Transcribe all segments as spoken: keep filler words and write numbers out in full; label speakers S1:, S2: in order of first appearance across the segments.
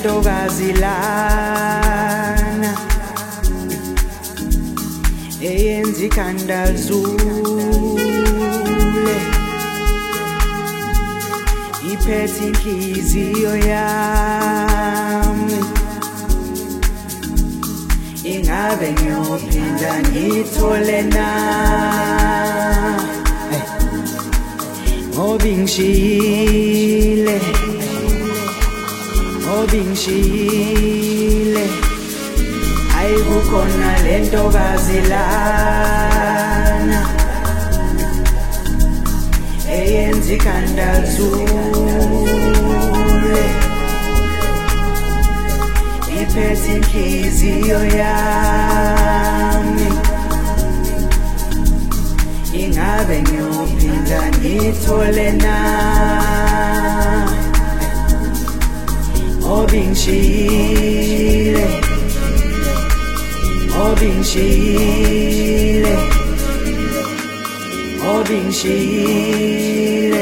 S1: lentokazi lana eyenza ikhanda lizule iphethe inhliziyo yami ingabe ngiyophinda ngithole na ngoba ingishiyile ngoba ingishiyile ayikukhona lentokazi lana eyenza ikhanda lizule iphethe inhliziyo yami ingabe ngiyophinda ngithole na ngoba ingishiyile ngoba ingishiyile ngoba ingishiyile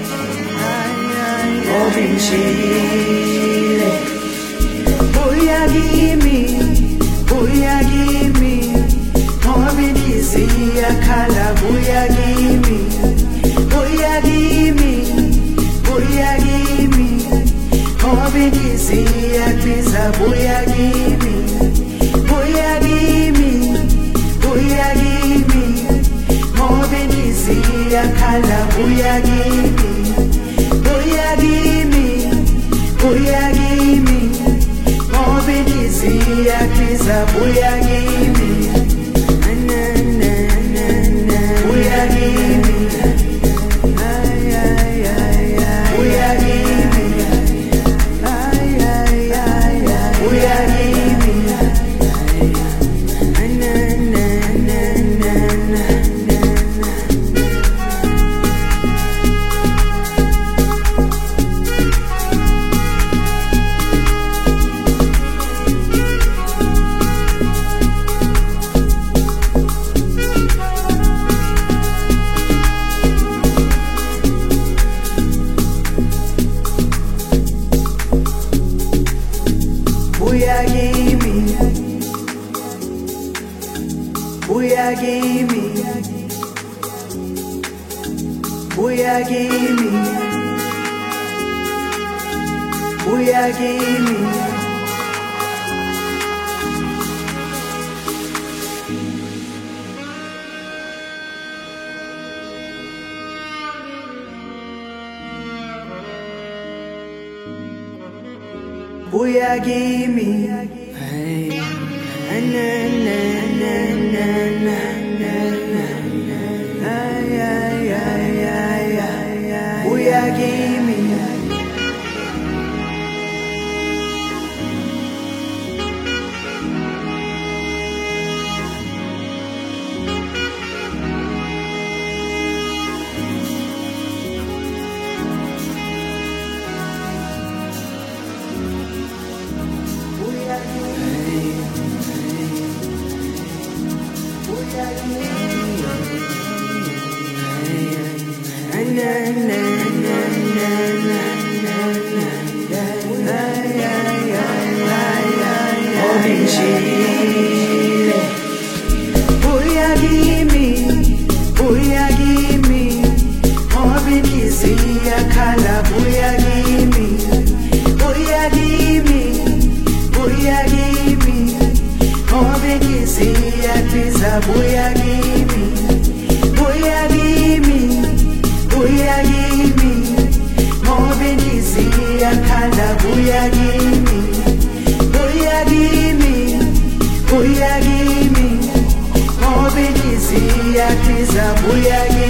S1: ngoba ingishiyile buya kimi buya kimi ngoba inhliziyo iyakhala buya kimi buya kimi buya kimi ngoba inhliziyo iyabiza buya kimi buya kimi buya kimi ngoba inhliziyo iyakhala buya kimi buya kimi buya kimi ngoba inhliziyo iyabiza buya kimi buya kimi buya kimi buya kimi buya kimi buya kimi buya kimi buya kimi buya kimi hey na na na na na na ay ay ay ay buya kimi buya kimi buya kimi ngoba inhliziyo iyakhala buya kimi buya kimi buya kimi ngoba inhliziyo iyabiza buya kimi buya kimi buya kimi ngoba inhliziyo iyakhala buya kimi buya kimi buya kimi ngoba inhliziyo iyabiza buya kimi